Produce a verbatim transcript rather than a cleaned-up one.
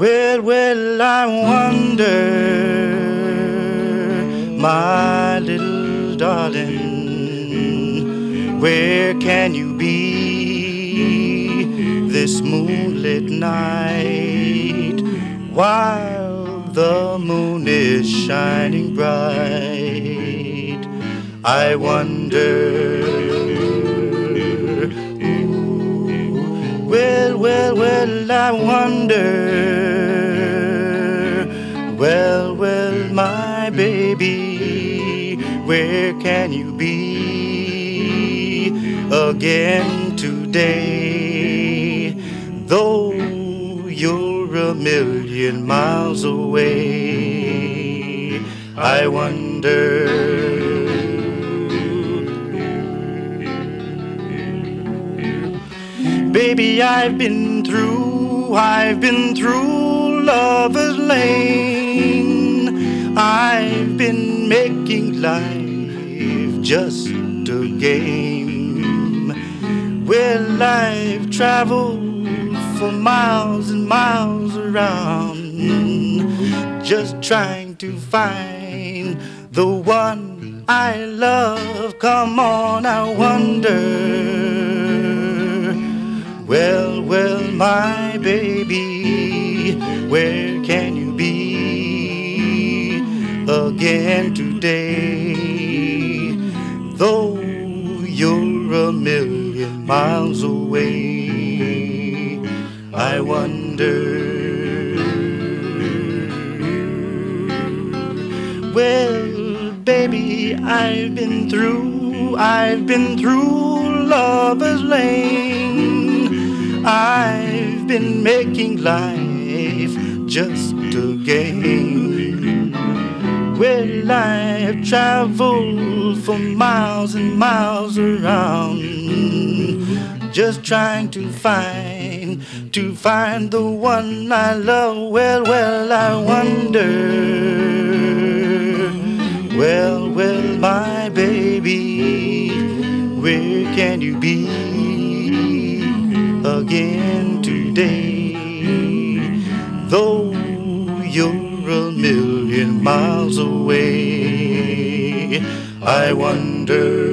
Well, well, I wonder, my little darling, where can you be this moonlit night while the moon is shining bright? I wonder. Ooh, well, well, well, I wonder. Well, well, my baby, where can you be again today? Though you're a million miles away, I wonder. Baby, I've been through, I've been through Lover's Lane. I've been making life just a game. Well, I've traveled for miles and miles around, just trying to find the one I love. Come on, I wonder. Well, well, my baby, where can you be again today? Though you're a million miles away, I wonder. Well, baby, I've been through, I've been through Lover's Lane. I've been making life just a game. Well, I've traveled for miles and miles around, just trying to find, to find the one I love. Well, well, I wonder. Well, well, my baby, where can you be again today? Though you're a million miles away, I wonder.